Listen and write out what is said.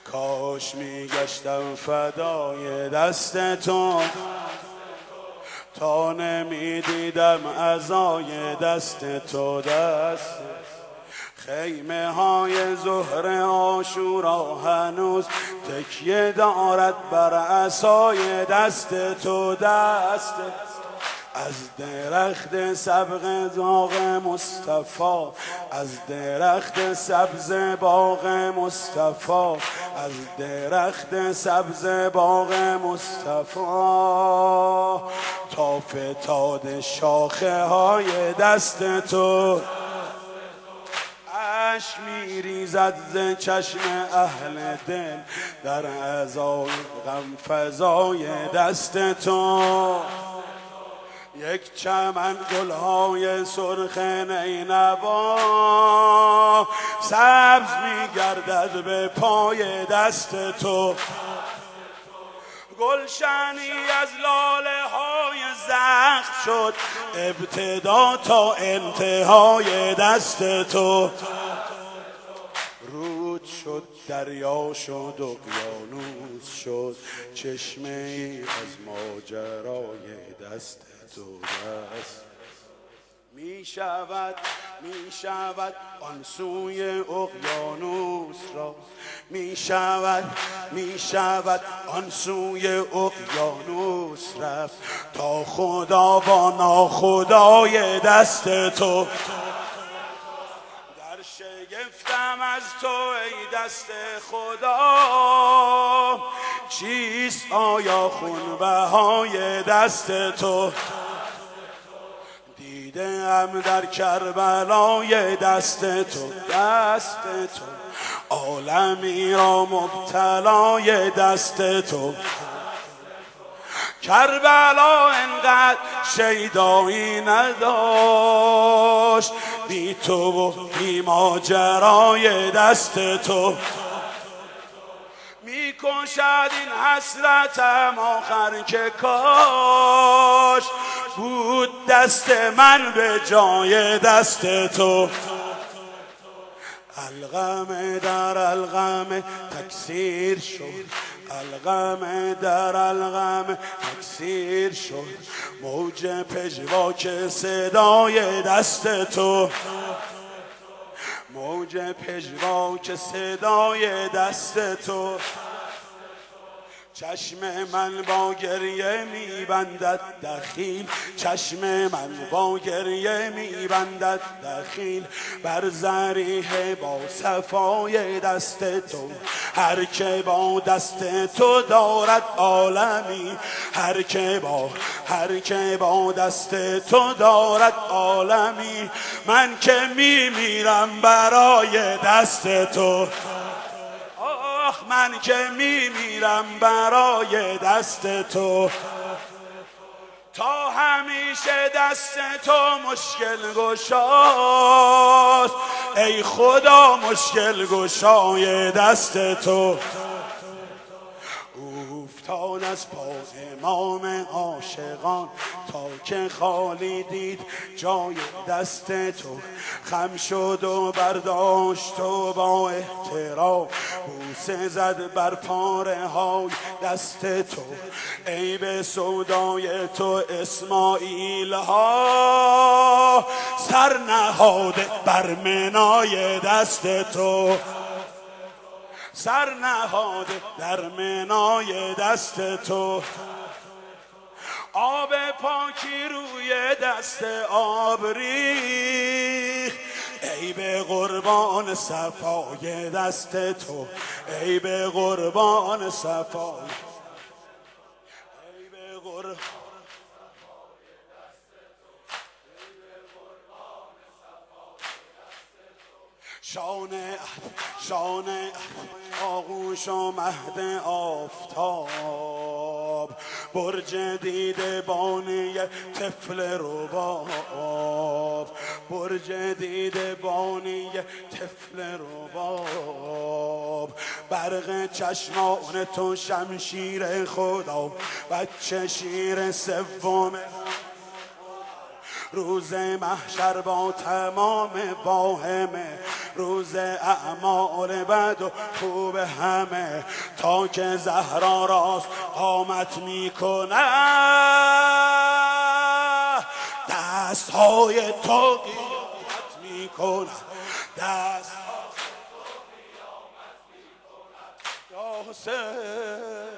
کاش میگشتم فدای دست تو تا نمیدیدم عزای دست تو. دست خیمه های ظهر عاشورا هنوز تکیه دارد بر عصای دست تو. دست از درخت سبز باغ مصطفی، از درخت سبز باغ مصطفی، از درخت سبز باغ مصطفی تا فتاد شاخه های دست تو. اشک میریزد ز چشم اهل دل در عزای غم فزای دست تو. یک چمن گلهای سرخ نینوا سبز میگردد به پای دست تو. گلشنی از لاله های زخم شد ابتدا تا انتهای دست تو. رود شد دریا شد اقیانوس شد چشمه ای از ماجرای دست تو. دست می شود آن سوی اقیانوس را، می شود آن سوی اقیانوس رفت تا خدا با ناخدای دست تو. در شگفتم از تو ای دست خدا، چیست آیا خونبهای دست تو؟ دیدم در کربلای دست تو، دست تو عالمی را مبتلای دست تو. کربلا انقدر شیدایی نداشت بی تو و بی ماجرای دست تو. میکشد این حسرتم آخر که کاش بود دست من به جای دست تو. الغم در الغم تکثیر شد، الغم در الغم تکثیر شد موج پژواک صدای دست تو. موج پژواک صدای دست تو. چشم من با گریه میبندد دخیل، چشم من با گریه میبندد دخیل بر ضریح با صفای دست تو. هر که با دست تو دارد عالمی، هر که با دست تو دارد عالمی. من که میمیرم برای دست تو، من که میمیرم برای دست تو. تا همیشه دست تو مشکل گشاست، ای خدا مشکل گشای دست تو. افتاد از پا امام عاشقان تا که خالی دید جای دست تو. خم شد و برداشت و با احترام بوسه زد بر پاره های دست تو. ای به سودای تو اسماعیل ها سر نهاده بر منای دست تو. سر نهاده در منای دست تو. آب پاکی روی دست آب ریخت ای به قربان صفای دست تو. ای به قربان صفای، ای به قربان شانه آغوش و مهد آفتاب، برج دیده بانی طفل رباب، برج دیده بانی طفل رباب. برق چشمان تو شمشیر خدا، بچه شیر سوم روز محشر با تمام واهمه روز اعمال بد و خوب همه، تا که زهرا راست قامت میکنه، دستهای تو قیامت میکنه، دست یا حسین